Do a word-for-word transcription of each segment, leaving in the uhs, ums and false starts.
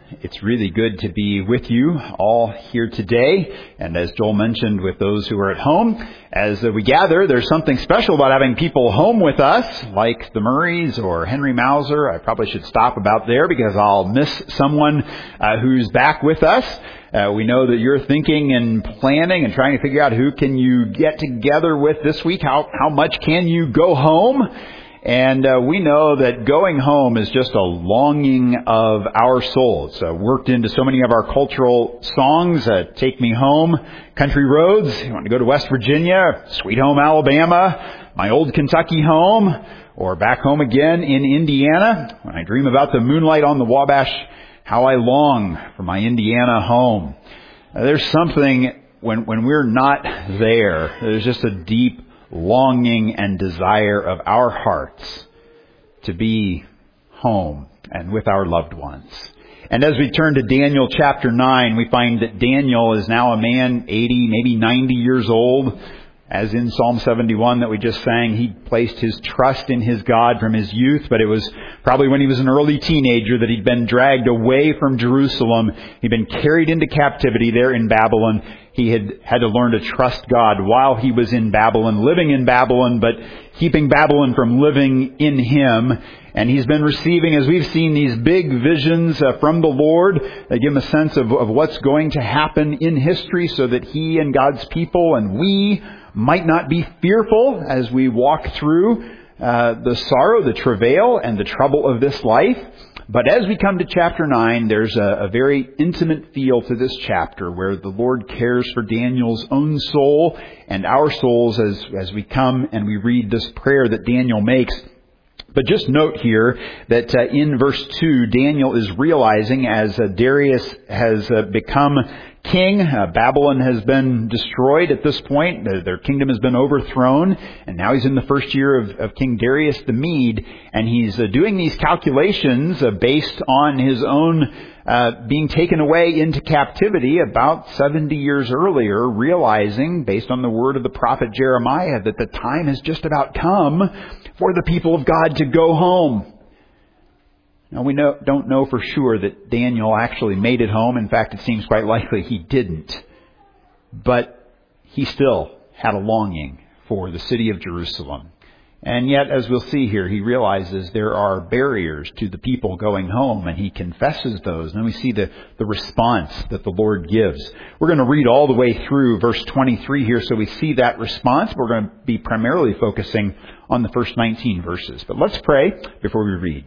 It's really good to be with you all here today. And as Joel mentioned, with those who are at home, as we gather, there's something special about having people home with us, like the Murrays or Henry Mauser. I probably should stop about there because I'll miss someone uh, who's back with us. Uh, we know that you're thinking and planning and trying to figure out who can you get together with this week. How, how much can you go home? And uh, we know that going home is just a longing of our souls. Uh, worked into so many of our cultural songs. Uh, Take Me Home, Country Roads. You want to go to West Virginia, Sweet Home Alabama, My Old Kentucky Home, or back home again in Indiana. When I dream about the moonlight on the Wabash, how I long for my Indiana home. Uh, there's something when when we're not there. There's just a deep longing and desire of our hearts to be home and with our loved ones. And as we turn to Daniel chapter nine, we find that Daniel is now a man eighty, maybe ninety years old. As in Psalm seventy-one that we just sang, he placed his trust in his God from his youth, but it was probably when he was an early teenager that he'd been dragged away from Jerusalem. He'd been carried into captivity there in Babylon. He had had to learn to trust God while he was in Babylon, living in Babylon, but keeping Babylon from living in him. And he's been receiving, as we've seen, these big visions uh, from the Lord that give him a sense of, of what's going to happen in history so that he and God's people and we might not be fearful as we walk through uh, the sorrow, the travail, and the trouble of this life. But as we come to chapter nine, there's a, a very intimate feel to this chapter where the Lord cares for Daniel's own soul and our souls as, as we come and we read this prayer that Daniel makes. But just note here that uh, in verse two, Daniel is realizing as uh, Darius has uh, become king, uh, Babylon has been destroyed at this point. Their, their kingdom has been overthrown. And now he's in the first year of, of King Darius the Mede. And he's uh, doing these calculations uh, based on his own uh, being taken away into captivity about seventy years earlier, realizing, based on the word of the prophet Jeremiah, that the time has just about come for the people of God to go home. Now, we know, don't know for sure that Daniel actually made it home. In fact, it seems quite likely he didn't. But he still had a longing for the city of Jerusalem. And yet, as we'll see here, he realizes there are barriers to the people going home, and he confesses those. And then we see the, the response that the Lord gives. We're going to read all the way through verse twenty-three here, so we see that response. We're going to be primarily focusing on the first nineteen verses. But let's pray before we read.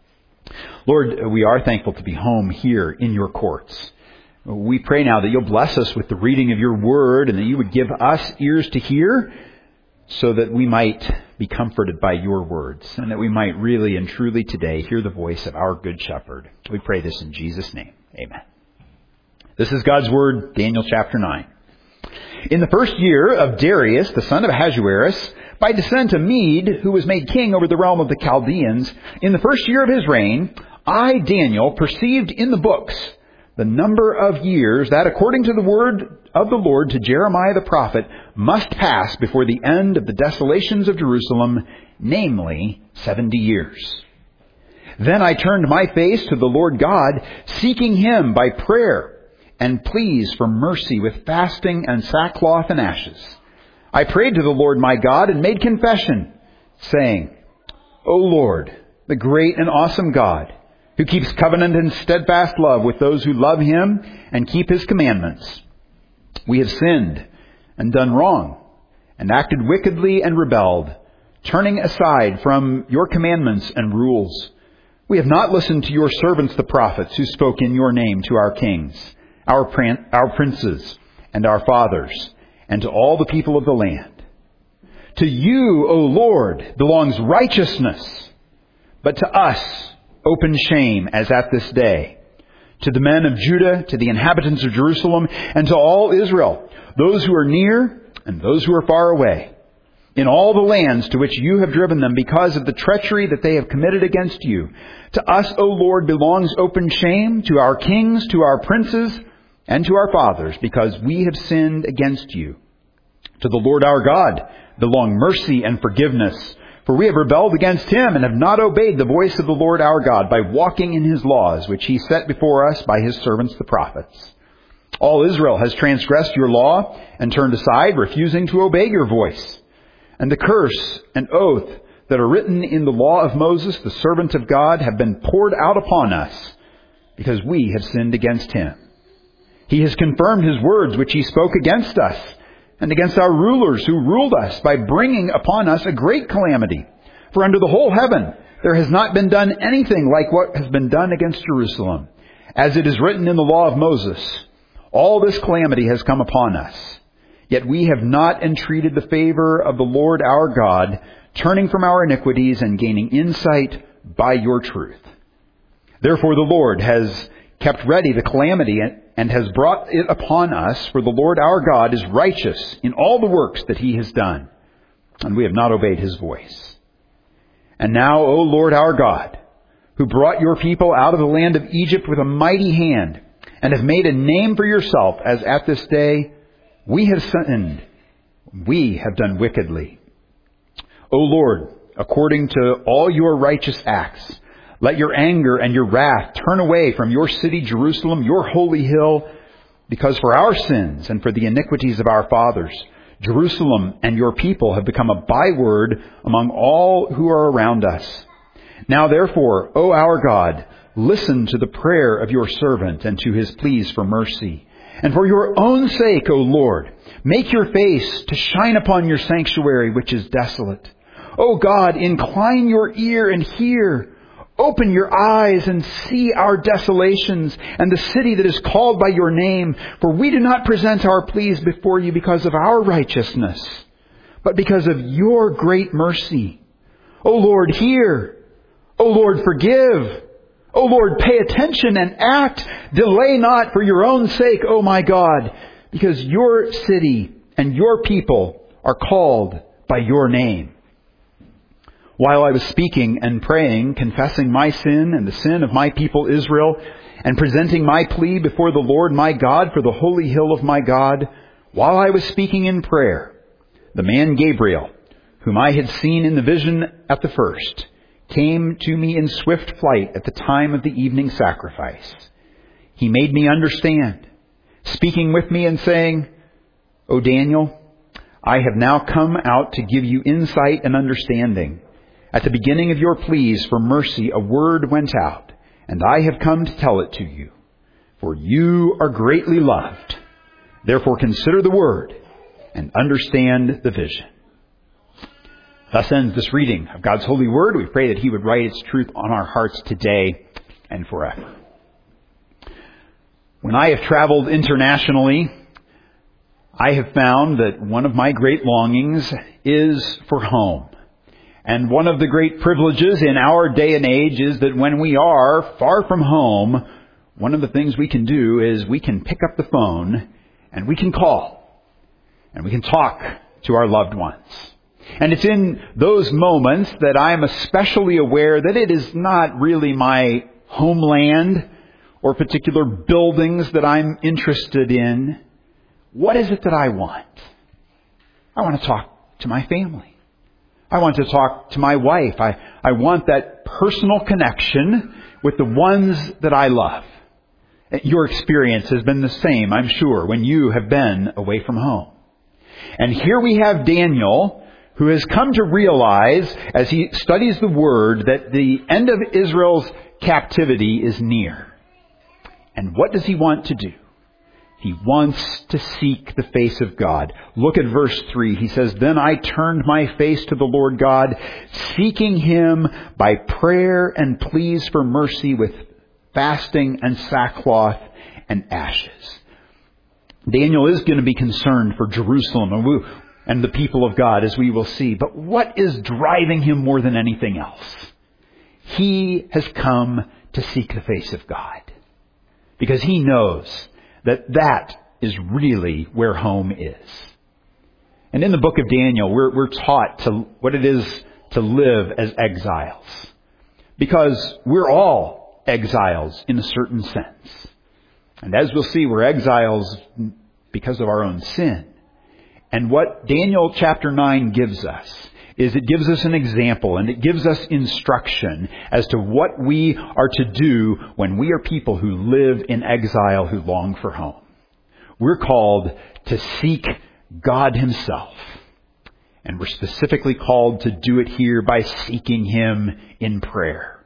Lord, we are thankful to be home here in your courts. We pray now that you'll bless us with the reading of your word and that you would give us ears to hear so that we might be comforted by your words and that we might really and truly today hear the voice of our good shepherd. We pray this in Jesus' name. Amen. This is God's word, Daniel chapter nine. In the first year of Darius, the son of Ahasuerus, by descent a Mede, who was made king over the realm of the Chaldeans, in the first year of his reign, I, Daniel, perceived in the books the number of years that, according to the word of the Lord to Jeremiah the prophet, must pass before the end of the desolations of Jerusalem, namely seventy years. Then I turned my face to the Lord God, seeking him by prayer and pleas for mercy with fasting and sackcloth and ashes. I prayed to the Lord my God and made confession, saying, O Lord, the great and awesome God, who keeps covenant and steadfast love with those who love him and keep his commandments, we have sinned and done wrong and acted wickedly and rebelled, turning aside from your commandments and rules. We have not listened to your servants the prophets who spoke in your name to our kings, our prin- our princes, and our fathers, and to all the people of the land. To you, O Lord, belongs righteousness, but to us open shame as at this day. To the men of Judah, to the inhabitants of Jerusalem, and to all Israel, those who are near and those who are far away, in all the lands to which you have driven them because of the treachery that they have committed against you. To us, O Lord, belongs open shame, to our kings, to our princes, and to our fathers, because we have sinned against you. To the Lord our God belong mercy and forgiveness, For we have rebelled against him and have not obeyed the voice of the Lord our God by walking in his laws, which he set before us by his servants the prophets. All Israel has transgressed your law and turned aside, refusing to obey your voice. And the curse and oath that are written in the law of Moses, the servant of God, have been poured out upon us, because we have sinned against him. He has confirmed his words which he spoke against us, and against our rulers who ruled us, by bringing upon us a great calamity. For under the whole heaven there has not been done anything like what has been done against Jerusalem. As it is written in the law of Moses, all this calamity has come upon us. Yet we have not entreated the favor of the Lord our God, turning from our iniquities and gaining insight by your truth. Therefore the Lord has kept ready the calamity and has brought it upon us, for the Lord our God is righteous in all the works that he has done, and we have not obeyed his voice. And now, O Lord our God, who brought your people out of the land of Egypt with a mighty hand, and have made a name for yourself, as at this day, we have sinned, we have done wickedly. O Lord, according to all your righteous acts, let your anger and your wrath turn away from your city, Jerusalem, your holy hill, because for our sins and for the iniquities of our fathers, Jerusalem and your people have become a byword among all who are around us. Now therefore, O our God, listen to the prayer of your servant and to his pleas for mercy. And for your own sake, O Lord, make your face to shine upon your sanctuary, which is desolate. O God, incline your ear and hear. Open your eyes and see our desolations and the city that is called by your name. For we do not present our pleas before you because of our righteousness, but because of your great mercy. O Lord, hear. O Lord, forgive. O Lord, pay attention and act. Delay not for your own sake, O my God, because your city and your people are called by your name. While I was speaking and praying, confessing my sin and the sin of my people Israel, and presenting my plea before the Lord my God for the holy hill of my God, while I was speaking in prayer, the man Gabriel, whom I had seen in the vision at the first, came to me in swift flight at the time of the evening sacrifice. He made me understand, speaking with me and saying, O Daniel, I have now come out to give you insight and understanding. At the beginning of your pleas for mercy, a word went out, and I have come to tell it to you. For you are greatly loved. Therefore consider the word and understand the vision. Thus ends this reading of God's holy word. We pray that he would write its truth on our hearts today and forever. When I have traveled internationally, I have found that one of my great longings is for home. And one of the great privileges in our day and age is that when we are far from home, one of the things we can do is we can pick up the phone and we can call and we can talk to our loved ones. And it's in those moments that I'm especially aware that it is not really my homeland or particular buildings that I'm interested in. What is it that I want? I want to talk to my family. I want to talk to my wife. I, I want that personal connection with the ones that I love. Your experience has been the same, I'm sure, when you have been away from home. And here we have Daniel, who has come to realize, as he studies the Word, that the end of Israel's captivity is near. And what does he want to do? He wants to seek the face of God. Look at verse three. He says, Then I turned my face to the Lord God, seeking him by prayer and pleas for mercy with fasting and sackcloth and ashes. Daniel is going to be concerned for Jerusalem and the people of God, as we will see. But what is driving him more than anything else? He has come to seek the face of God, because he knows that that is really where home is. And in the book of Daniel, we're, we're taught to what it is to live as exiles. Because we're all exiles in a certain sense. And as we'll see, we're exiles because of our own sin. And what Daniel chapter nine gives us is it gives us an example and it gives us instruction as to what we are to do when we are people who live in exile who long for home. We're called to seek God Himself. And we're specifically called to do it here by seeking Him in prayer.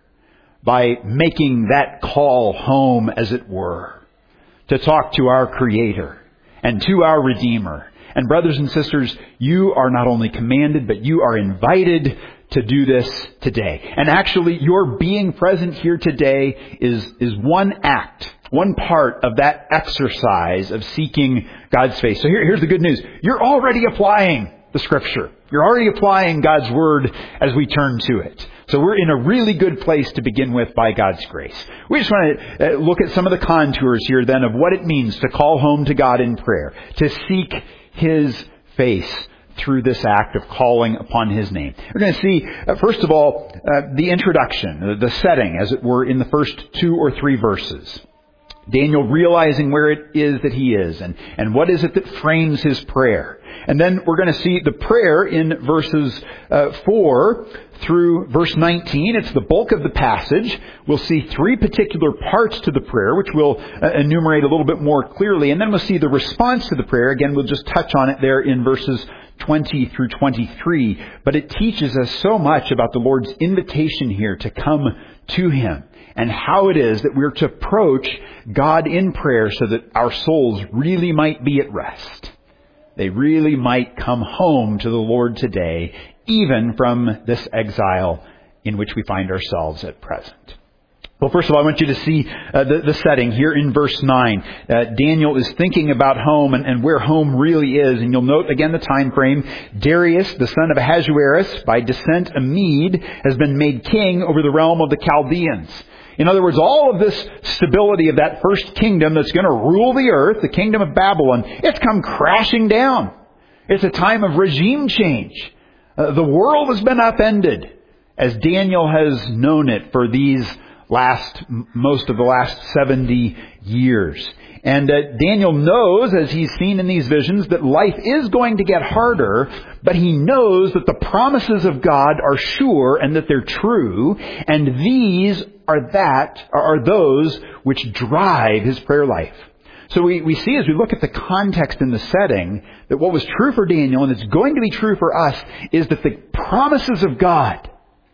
By making that call home, as it were. To talk to our Creator and to our Redeemer. And brothers and sisters, you are not only commanded, but you are invited to do this today. And actually, your being present here today is, is one act, one part of that exercise of seeking God's face. So here, here's the good news. You're already applying the Scripture. You're already applying God's Word as we turn to it. So we're in a really good place to begin with by God's grace. We just want to look at some of the contours here then of what it means to call home to God in prayer, to seek His face through this act of calling upon His name. We're going to see, uh, first of all, uh, the introduction, the setting, as it were, in the first two or three verses. Daniel realizing where it is that he is and, and what is it that frames his prayer. And then we're going to see the prayer in verses uh, four through verse nineteen. It's the bulk of the passage. We'll see three particular parts to the prayer, which we'll uh, enumerate a little bit more clearly. And then we'll see the response to the prayer. Again, we'll just touch on it there in verses twenty through twenty-three. But it teaches us so much about the Lord's invitation here to come to Him. And how it is that we're to approach God in prayer so that our souls really might be at rest. They really might come home to the Lord today, even from this exile in which we find ourselves at present. Well, first of all, I want you to see uh, the, the setting here in verse nine. Uh, Daniel is thinking about home and, and where home really is. And you'll note again the time frame. Darius, the son of Ahasuerus, by descent a Mede, has been made king over the realm of the Chaldeans. In other words, all of this stability of that first kingdom that's going to rule the earth, the kingdom of Babylon, it's come crashing down. It's a time of regime change. Uh, the world has been upended as Daniel has known it for these last, most of the last seventy years. And uh, Daniel knows, as he's seen in these visions, that life is going to get harder, but he knows that the promises of God are sure and that they're true, and these are that, are those which drive his prayer life. So we, we see as we look at the context in the setting that what was true for Daniel, and it's going to be true for us, is that the promises of God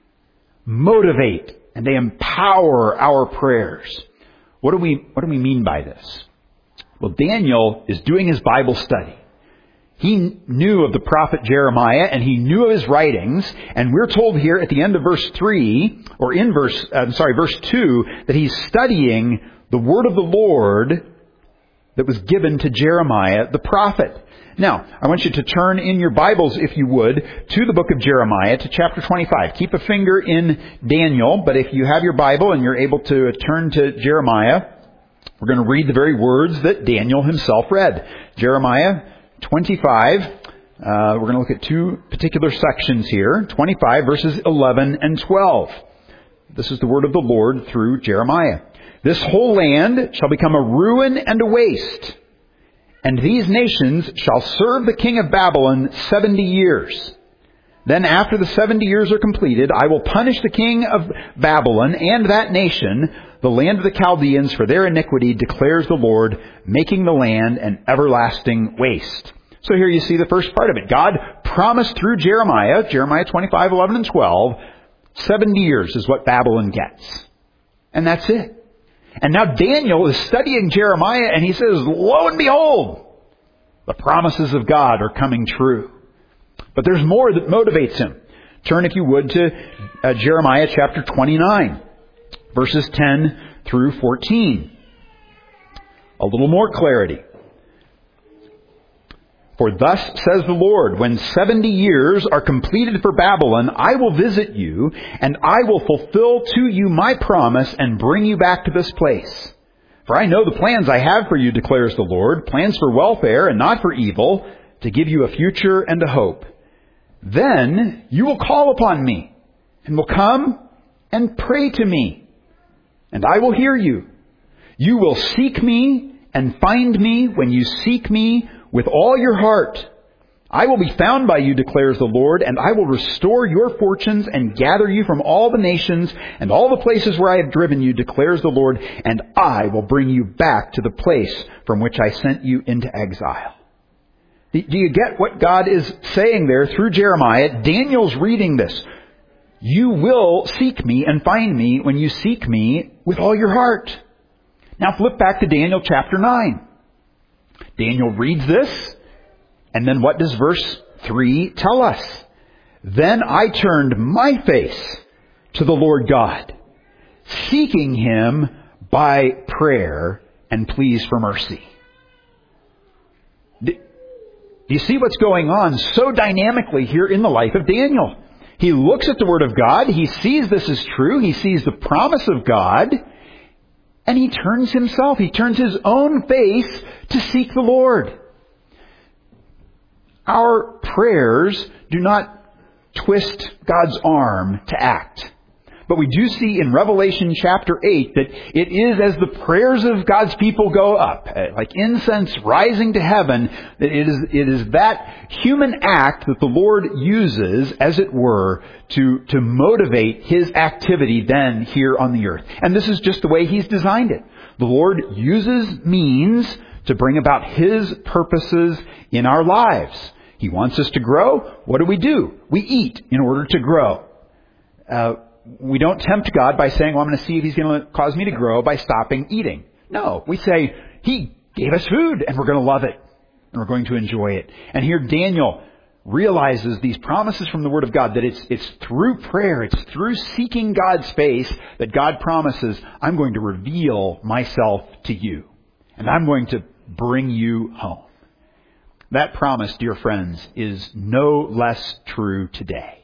motivate and they empower our prayers. What do we, what do we mean by this? Well, Daniel is doing his Bible study. He knew of the prophet Jeremiah and he knew of his writings. And we're told here at the end of verse three, or in verse, I'm sorry, verse two, that he's studying the word of the Lord that was given to Jeremiah the prophet. Now, I want you to turn in your Bibles, if you would, to the book of Jeremiah, to chapter twenty-five. Keep a finger in Daniel, but if you have your Bible and you're able to turn to Jeremiah, we're going to read the very words that Daniel himself read. Jeremiah twenty-five, uh, we're going to look at two particular sections here. twenty-five, verses eleven and twelve. This is the word of the Lord through Jeremiah. This whole land shall become a ruin and a waste, and these nations shall serve the king of Babylon seventy years. Then after the seventy years are completed, I will punish the king of Babylon and that nation, the land of the Chaldeans, for their iniquity, declares the Lord, making the land an everlasting waste. So here you see the first part of it. God promised through Jeremiah, Jeremiah twenty-five, eleven, and twelve, seventy years is what Babylon gets. And that's it. And now Daniel is studying Jeremiah and he says, lo and behold, the promises of God are coming true. But there's more that motivates him. Turn, if you would, to uh, Jeremiah chapter twenty-nine, verses ten through fourteen. A little more clarity. For thus says the Lord, when seventy years are completed for Babylon, I will visit you, and I will fulfill to you my promise and bring you back to this place. For I know the plans I have for you, declares the Lord, plans for welfare and not for evil, to give you a future and a hope. Then you will call upon me, and will come and pray to me, and I will hear you. You will seek me and find me when you seek me with all your heart. I will be found by you, declares the Lord, and I will restore your fortunes and gather you from all the nations and all the places where I have driven you, declares the Lord, and I will bring you back to the place from which I sent you into exile. Do you get what God is saying there through Jeremiah? Daniel's reading this. You will seek me and find me when you seek me with all your heart. Now flip back to Daniel chapter nine. Daniel reads this, and then what does verse three tell us? Then I turned my face to the Lord God, seeking Him by prayer and pleas for mercy. Do you see what's going on so dynamically here in the life of Daniel? He looks at the Word of God, he sees this is true, he sees the promise of God, and he turns himself, he turns his own face to seek the Lord. Our prayers do not twist God's arm to act. But we do see in Revelation chapter eight that it is as the prayers of God's people go up, like incense rising to heaven, that it is, it is that human act that the Lord uses, as it were, to, to motivate His activity then here on the earth. And this is just the way He's designed it. The Lord uses means to bring about His purposes in our lives. He wants us to grow. What do we do? We eat in order to grow. Uh, We don't tempt God by saying, well, I'm going to see if He's going to cause me to grow by stopping eating. No, we say, He gave us food and we're going to love it and we're going to enjoy it. And here Daniel realizes these promises from the Word of God, that it's, it's through prayer, it's through seeking God's face that God promises, I'm going to reveal myself to you and I'm going to bring you home. That promise, dear friends, is no less true today.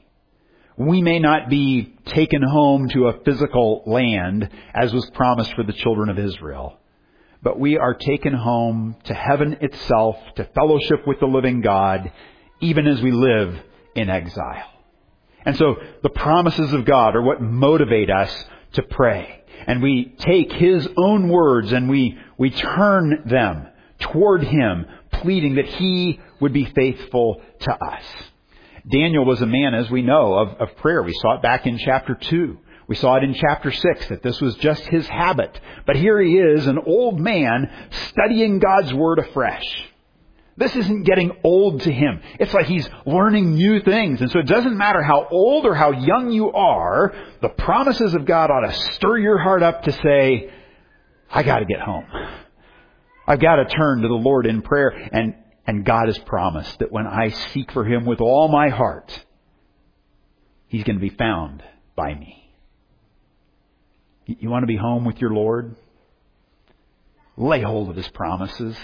We may not be taken home to a physical land as was promised for the children of Israel, but we are taken home to heaven itself, to fellowship with the living God, even as we live in exile. And so the promises of God are what motivate us to pray. And we take His own words and we, we turn them toward Him, pleading that He would be faithful to us. Daniel was a man, as we know, of, of prayer. We saw it back in chapter two. We saw it in chapter six, that this was just his habit. But here he is, an old man, studying God's Word afresh. This isn't getting old to him. It's like he's learning new things. And so it doesn't matter how old or how young you are, the promises of God ought to stir your heart up to say, I got to get home. I've got to turn to the Lord in prayer. And And God has promised that when I seek for Him with all my heart, He's going to be found by me. You want to be home with your Lord? Lay hold of His promises.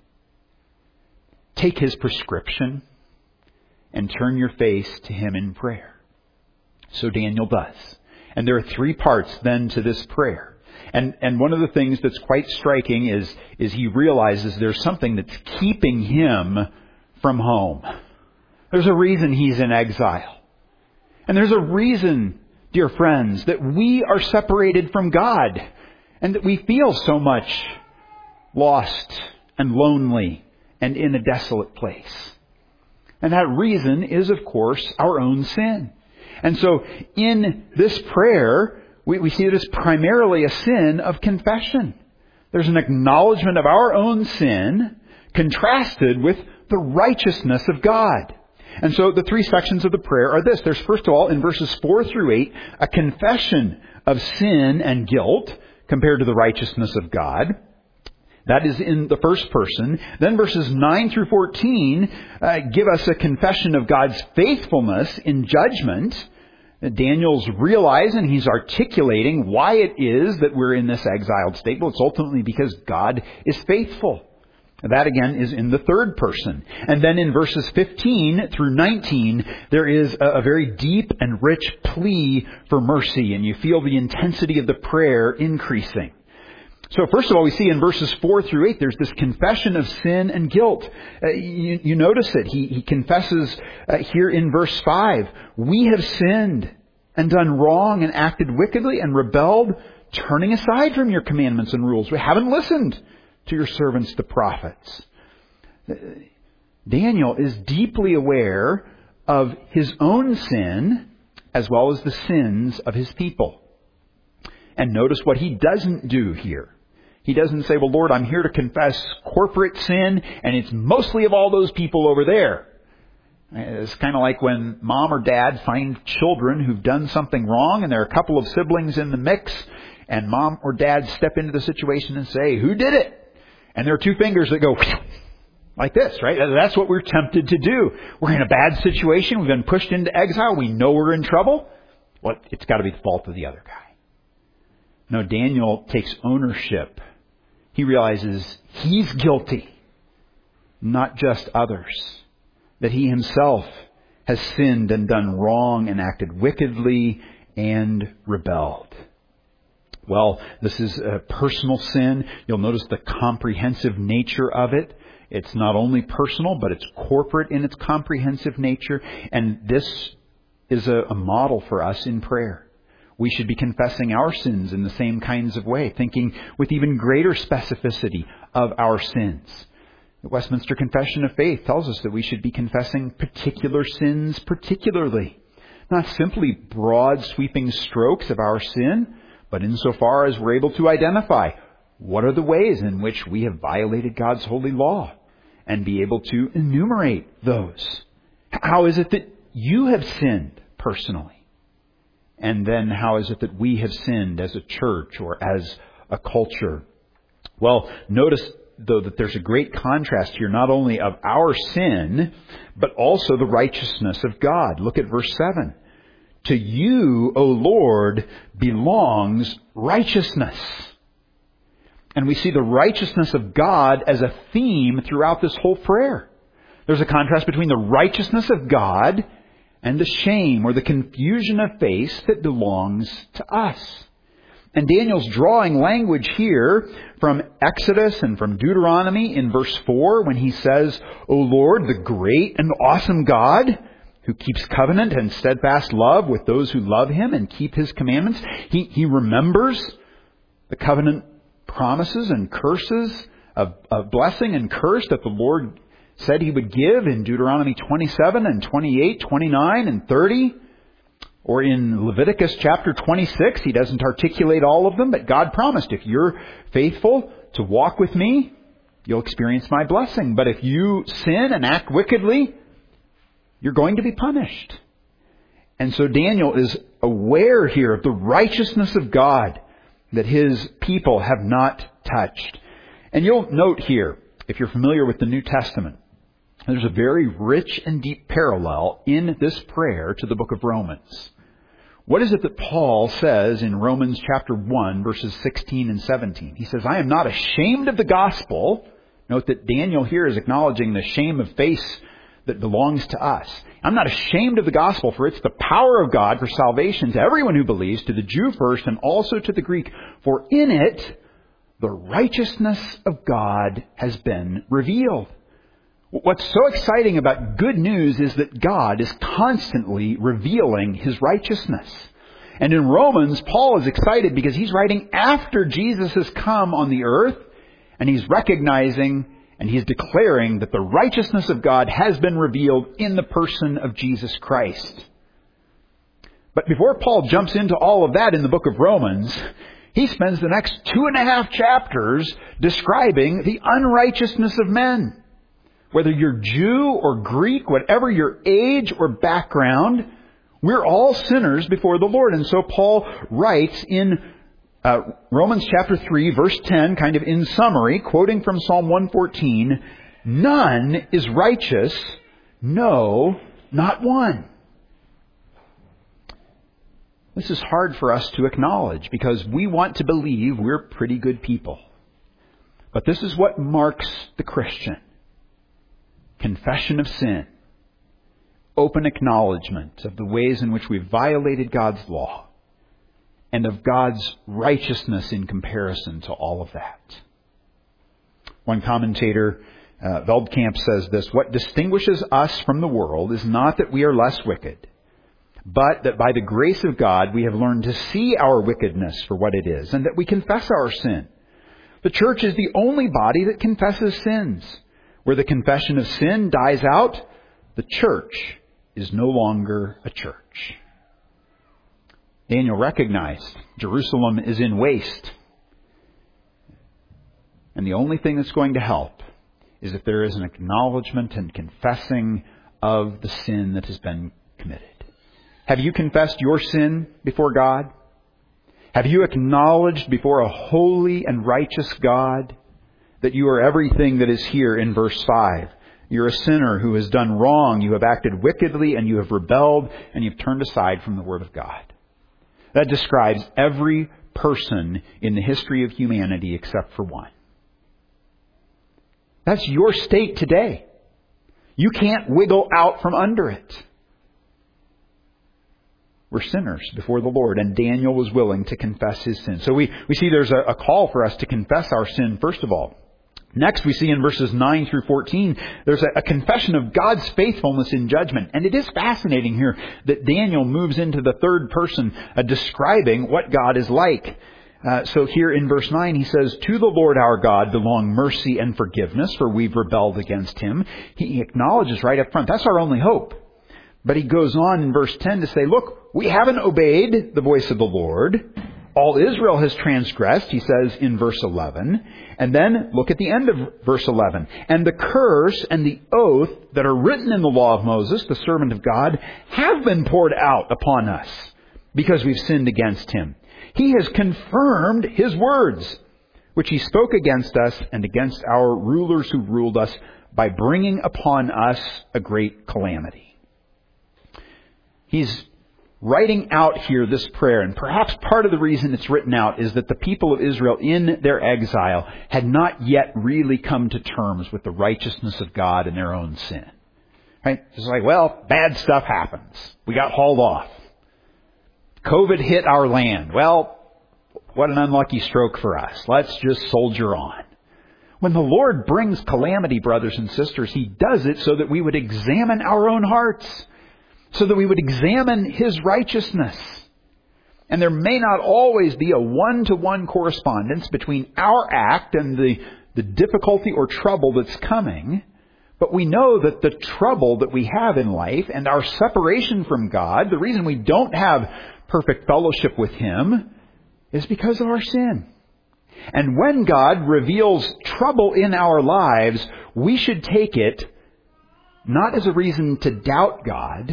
Take His prescription and turn your face to Him in prayer. So Daniel does. And there are three parts then to this prayer. And and one of the things that's quite striking is, is he realizes there's something that's keeping him from home. There's a reason he's in exile. And there's a reason, dear friends, that we are separated from God and that we feel so much lost and lonely and in a desolate place. And that reason is, of course, our own sin. And so in this prayer, We, we see it as primarily a sin of confession. There's an acknowledgement of our own sin contrasted with the righteousness of God. And so the three sections of the prayer are this. There's first of all, in verses four through eight, a confession of sin and guilt compared to the righteousness of God. That is in the first person. Then verses nine through fourteen uh, give us a confession of God's faithfulness in judgment. Daniel's realizing, he's articulating why it is that we're in this exiled state. Well, it's ultimately because God is faithful. That again is in the third person. And then in verses fifteen through nineteen, there is a very deep and rich plea for mercy. And you feel the intensity of the prayer increasing. So first of all, we see in verses four through eight, there's this confession of sin and guilt. Uh, you, you notice it. He, he confesses uh, here in verse five, we have sinned and done wrong and acted wickedly and rebelled, turning aside from your commandments and rules. We haven't listened to your servants, the prophets. Daniel is deeply aware of his own sin as well as the sins of his people. And notice what he doesn't do here. He doesn't say, well, Lord, I'm here to confess corporate sin, and it's mostly of all those people over there. It's kind of like when mom or dad find children who've done something wrong, and there are a couple of siblings in the mix, and mom or dad step into the situation and say, who did it? And there are two fingers that go like this, right? That's what we're tempted to do. We're in a bad situation. We've been pushed into exile. We know we're in trouble. Well, it's got to be the fault of the other guy. No, Daniel takes ownership. He realizes he's guilty, not just others. That he himself has sinned and done wrong and acted wickedly and rebelled. Well, this is a personal sin. You'll notice the comprehensive nature of it. It's not only personal, but it's corporate in its comprehensive nature. And this is a, a model for us in prayer. We should be confessing our sins in the same kinds of way, thinking with even greater specificity of our sins. The Westminster Confession of Faith tells us that we should be confessing particular sins particularly. Not simply broad sweeping strokes of our sin, but insofar as we're able to identify what are the ways in which we have violated God's holy law, and be able to enumerate those. How is it that you have sinned personally? And then how is it that we have sinned as a church or as a culture? Well, notice, though, that there's a great contrast here, not only of our sin, but also the righteousness of God. Look at verse seven. To you, O Lord, belongs righteousness. And we see the righteousness of God as a theme throughout this whole prayer. There's a contrast between the righteousness of God and the shame or the confusion of face that belongs to us. And Daniel's drawing language here from Exodus and from Deuteronomy in verse four when he says, O Lord, the great and awesome God who keeps covenant and steadfast love with those who love Him and keep His commandments. He, he remembers the covenant promises and curses of, of blessing and curse that the Lord said He would give in Deuteronomy twenty-seven and twenty-eight, twenty-nine and thirty. Or in Leviticus chapter twenty-six, He doesn't articulate all of them, but God promised, if you're faithful to walk with Me, you'll experience My blessing. But if you sin and act wickedly, you're going to be punished. And so Daniel is aware here of the righteousness of God that his people have not touched. And you'll note here, if you're familiar with the New Testament, there's a very rich and deep parallel in this prayer to the book of Romans. What is it that Paul says in Romans chapter one, verses sixteen and seventeen? He says, I am not ashamed of the gospel. Note that Daniel here is acknowledging the shame of face that belongs to us. I'm not ashamed of the gospel, for it's the power of God for salvation to everyone who believes, to the Jew first and also to the Greek. For in it, the righteousness of God has been revealed. What's so exciting about good news is that God is constantly revealing His righteousness. And in Romans, Paul is excited because he's writing after Jesus has come on the earth, and he's recognizing and he's declaring that the righteousness of God has been revealed in the person of Jesus Christ. But before Paul jumps into all of that in the book of Romans, he spends the next two and a half chapters describing the unrighteousness of men. Whether you're Jew or Greek, whatever your age or background, we're all sinners before the Lord. And so Paul writes in uh, Romans chapter three, verse ten, kind of in summary, quoting from Psalm one fourteen, none is righteous, no, not one. This is hard for us to acknowledge because we want to believe we're pretty good people. But this is what marks the Christian. Confession of sin. Open acknowledgement of the ways in which we've violated God's law. And of God's righteousness in comparison to all of that. One commentator, uh, Veldkamp, says this: what distinguishes us from the world is not that we are less wicked, but that by the grace of God we have learned to see our wickedness for what it is, and that we confess our sin. The church is the only body that confesses sins. Where the confession of sin dies out, the church is no longer a church. Daniel recognized Jerusalem is in waste. And the only thing that's going to help is if there is an acknowledgement and confessing of the sin that has been committed. Have you confessed your sin before God? Have you acknowledged before a holy and righteous God that you are everything that is here in verse five? You're a sinner who has done wrong. You have acted wickedly and you have rebelled and you've turned aside from the Word of God. That describes every person in the history of humanity except for one. That's your state today. You can't wiggle out from under it. We're sinners before the Lord, and Daniel was willing to confess his sin. So we, we see there's a, a call for us to confess our sin, first of all. Next, we see in verses nine through fourteen, there's a, a confession of God's faithfulness in judgment. And it is fascinating here that Daniel moves into the third person, uh, describing what God is like. Uh, so here in verse nine, he says, "To the Lord our God belong mercy and forgiveness, for we've rebelled against Him." He acknowledges right up front, that's our only hope. But he goes on in verse ten to say, look, we haven't obeyed the voice of the Lord. All Israel has transgressed, he says in verse eleven. And then look at the end of verse eleven. "And the curse and the oath that are written in the law of Moses, the servant of God, have been poured out upon us because we've sinned against Him. He has confirmed His words, which He spoke against us and against our rulers who ruled us, by bringing upon us a great calamity." He's writing out here this prayer, and perhaps part of the reason it's written out is that the people of Israel in their exile had not yet really come to terms with the righteousness of God and their own sin. Right? It's like, well, bad stuff happens. We got hauled off. COVID hit our land. Well, what an unlucky stroke for us. Let's just soldier on. When the Lord brings calamity, brothers and sisters, He does it so that we would examine our own hearts, so that we would examine His righteousness. And there may not always be a one-to-one correspondence between our act and the, the difficulty or trouble that's coming, but we know that the trouble that we have in life and our separation from God, the reason we don't have perfect fellowship with Him, is because of our sin. And when God reveals trouble in our lives, we should take it not as a reason to doubt God,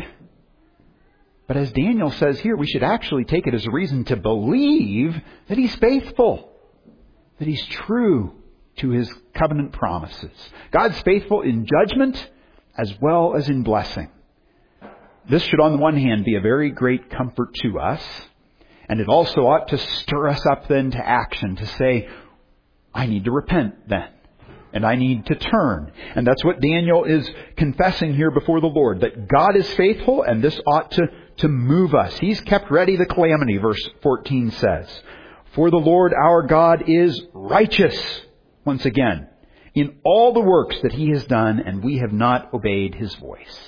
but as Daniel says here, we should actually take it as a reason to believe that He's faithful, that He's true to His covenant promises. God's faithful in judgment as well as in blessing. This should, on the one hand, be a very great comfort to us, and it also ought to stir us up then to action, to say, I need to repent then. And I need to turn. And that's what Daniel is confessing here before the Lord, that God is faithful, and this ought to, to move us. He's kept ready the calamity, verse fourteen says. "For the Lord our God is righteous," once again, "in all the works that He has done, and we have not obeyed His voice."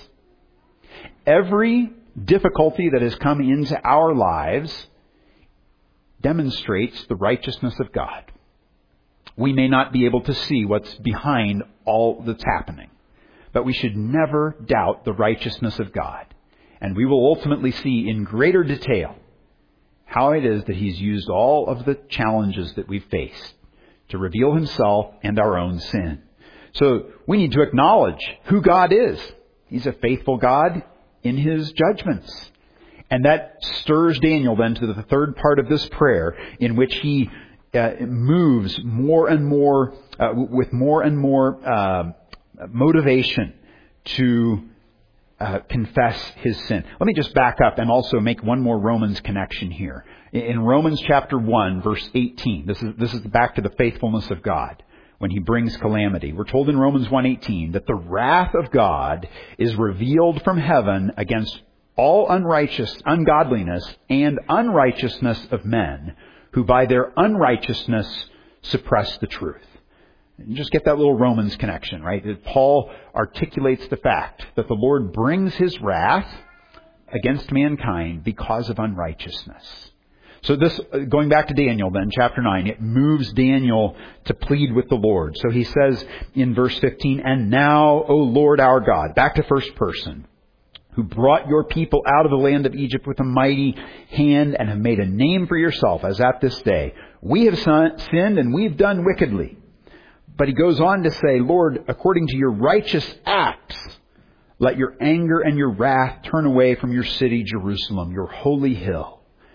Every difficulty that has come into our lives demonstrates the righteousness of God. We may not be able to see what's behind all that's happening, but we should never doubt the righteousness of God. And we will ultimately see in greater detail how it is that He's used all of the challenges that we've faced to reveal Himself and our own sin. So we need to acknowledge who God is. He's a faithful God in His judgments. And that stirs Daniel then to the third part of this prayer, in which he uh, moves more and more, uh, with more and more uh, motivation to uh, confess his sin. Let me just back up and also make one more Romans connection here. In Romans chapter one, verse eighteen, this is, this is back to the faithfulness of God when He brings calamity. We're told in Romans one eighteen that the wrath of God is revealed from heaven against all unrighteous, ungodliness and unrighteousness of men, who by their unrighteousness suppress the truth. And just get that little Romans connection, right? That Paul articulates the fact that the Lord brings His wrath against mankind because of unrighteousness. So this, going back to Daniel then, chapter nine, it moves Daniel to plead with the Lord. So he says in verse fifteen, "And now, O Lord our God," back to first person, "who brought your people out of the land of Egypt with a mighty hand and have made a name for yourself, as at this day. We have sinned and we've done wickedly." But he goes on to say, "Lord, according to your righteous acts, let your anger and your wrath turn away from your city, Jerusalem, your holy hill."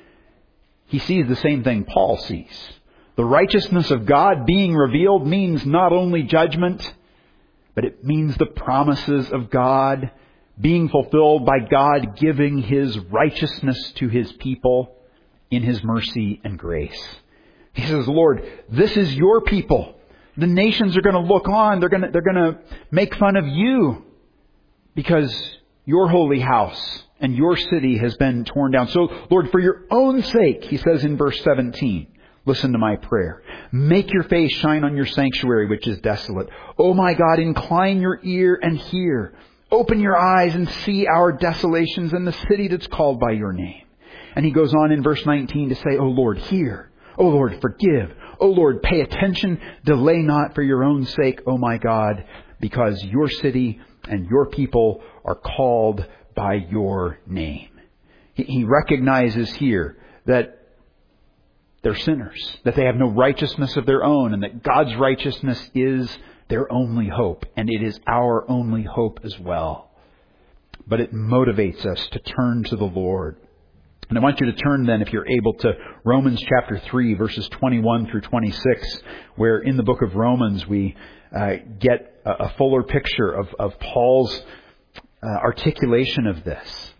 He sees the same thing Paul sees. The righteousness of God being revealed means not only judgment, but it means the promises of God being fulfilled by God giving His righteousness to His people in His mercy and grace. He says, "Lord, this is your people. The nations are going to look on. They're going to, they're going to make fun of you because your holy house and your city has been torn down. So, Lord, for your own sake," he says in verse seventeen, listen to my prayer. "Make your face shine on your sanctuary, which is desolate. Oh my God, incline your ear and hear. Open your eyes and see our desolations and the city that's called by your name." And he goes on in verse nineteen to say, "Oh Lord, hear. Oh Lord, forgive. Oh Lord, pay attention. Delay not for your own sake, oh my God, because your city and your people are called by your name." He recognizes here that they're sinners, that they have no righteousness of their own, and that God's righteousness is their only hope, and it is our only hope as well. But it motivates us to turn to the Lord. And I want you to turn then, if you're able, to Romans chapter three, verses twenty-one through twenty-six, where in the book of Romans we uh, get a, a fuller picture of, of Paul's uh, articulation of this.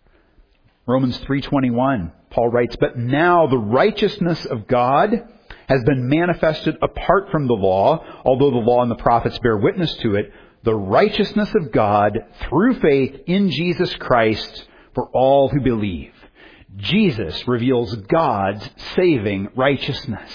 Romans three twenty-one, Paul writes, "But now the righteousness of God has been manifested apart from the law, although the law and the prophets bear witness to it, the righteousness of God through faith in Jesus Christ for all who believe." Jesus reveals God's saving righteousness.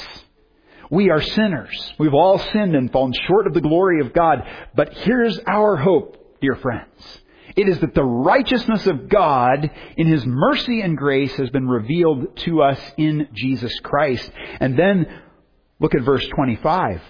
We are sinners. We've all sinned and fallen short of the glory of God. But here's our hope, dear friends. It is that the righteousness of God in His mercy and grace has been revealed to us in Jesus Christ. And then look at verse twenty-five.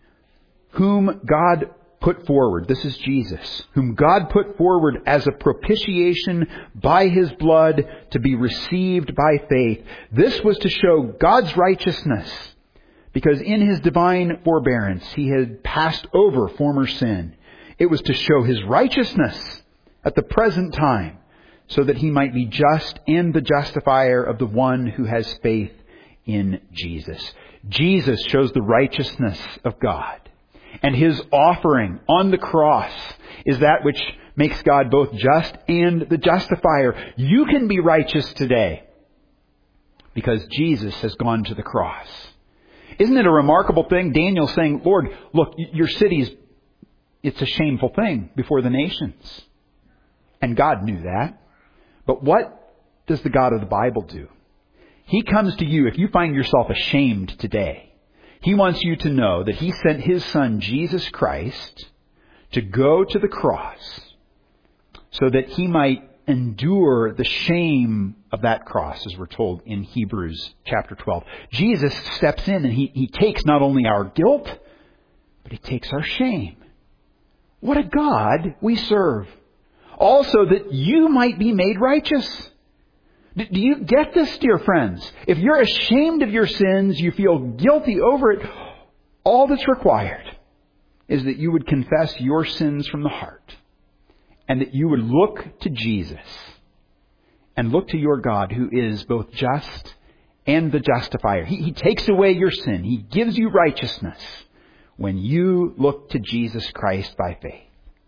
"Whom God put forward," this is Jesus, "whom God put forward as a propitiation by His blood to be received by faith. This was to show God's righteousness, because in His divine forbearance He had passed over former sin. It was to show His righteousness at the present time, so that He might be just and the justifier of the one who has faith in Jesus." Jesus shows the righteousness of God. And His offering on the cross is that which makes God both just and the justifier. You can be righteous today because Jesus has gone to the cross. Isn't it a remarkable thing? Daniel saying, "Lord, look, your city's, it's a shameful thing before the nations." And God knew that. But what does the God of the Bible do? He comes to you if you find yourself ashamed today. He wants you to know that He sent His Son, Jesus Christ, to go to the cross so that He might endure the shame of that cross, as we're told in Hebrews chapter twelve. Jesus steps in and He, he takes not only our guilt, but He takes our shame. What a God we serve. Also that you might be made righteous. Do you get this, dear friends? If you're ashamed of your sins, you feel guilty over it, all that's required is that you would confess your sins from the heart and that you would look to Jesus and look to your God, who is both just and the justifier. He, he takes away your sin. He gives you righteousness when you look to Jesus Christ by faith.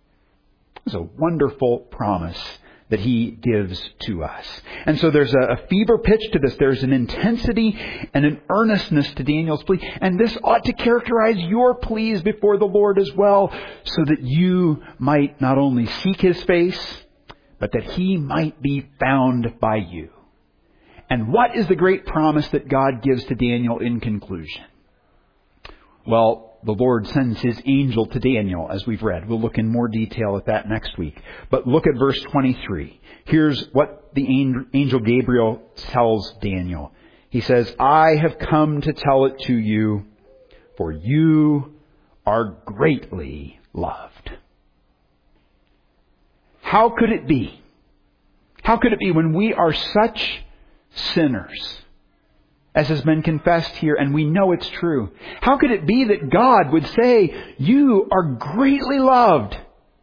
It's a wonderful promise that He gives to us. And so there's a, a fever pitch to this. There's an intensity and an earnestness to Daniel's plea. And this ought to characterize your pleas before the Lord as well, so that you might not only seek His face, but that He might be found by you. And what is the great promise that God gives to Daniel in conclusion? Well, the Lord sends His angel to Daniel, as we've read. We'll look in more detail at that next week. But look at verse twenty-three. Here's what the angel Gabriel tells Daniel. He says, I have come to tell it to you, for you are greatly loved. How could it be? How could it be when we are such sinners, as has been confessed here, and we know it's true? How could it be that God would say, you are greatly loved?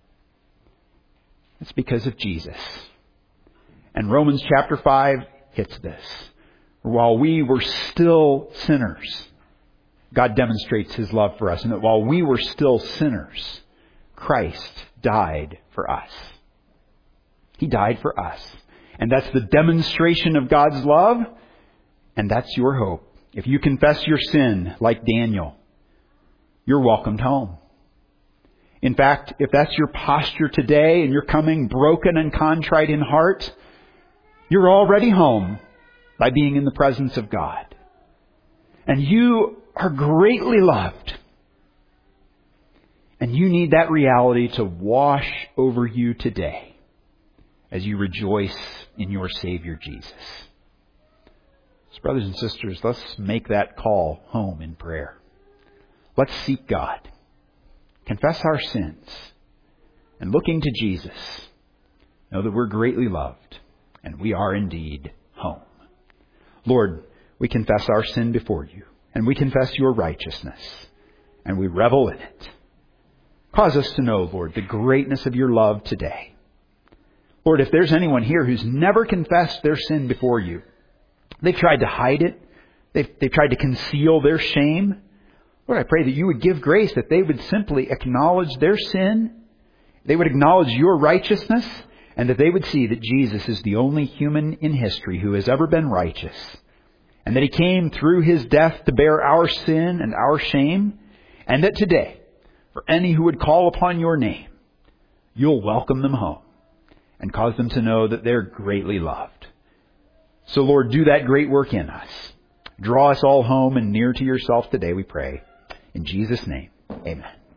It's because of Jesus. And Romans chapter five hits this. While we were still sinners, God demonstrates His love for us. And that while we were still sinners, Christ died for us. He died for us. And that's the demonstration of God's love. And that's your hope. If you confess your sin like Daniel, you're welcomed home. In fact, if that's your posture today and you're coming broken and contrite in heart, you're already home by being in the presence of God. And you are greatly loved. And you need that reality to wash over you today as you rejoice in your Savior Jesus. So brothers and sisters, let's make that call home in prayer. Let's seek God. Confess our sins. And looking to Jesus, know that we're greatly loved. And we are indeed home. Lord, we confess our sin before you. And we confess your righteousness. And we revel in it. Cause us to know, Lord, the greatness of your love today. Lord, if there's anyone here who's never confessed their sin before you, they've tried to hide it, they've, they've tried to conceal their shame, Lord, I pray that you would give grace, that they would simply acknowledge their sin, they would acknowledge your righteousness, and that they would see that Jesus is the only human in history who has ever been righteous, and that He came through His death to bear our sin and our shame, and that today, for any who would call upon your name, you'll welcome them home and cause them to know that they're greatly loved. So Lord, do that great work in us. Draw us all home and near to yourself today, we pray. In Jesus' name, amen.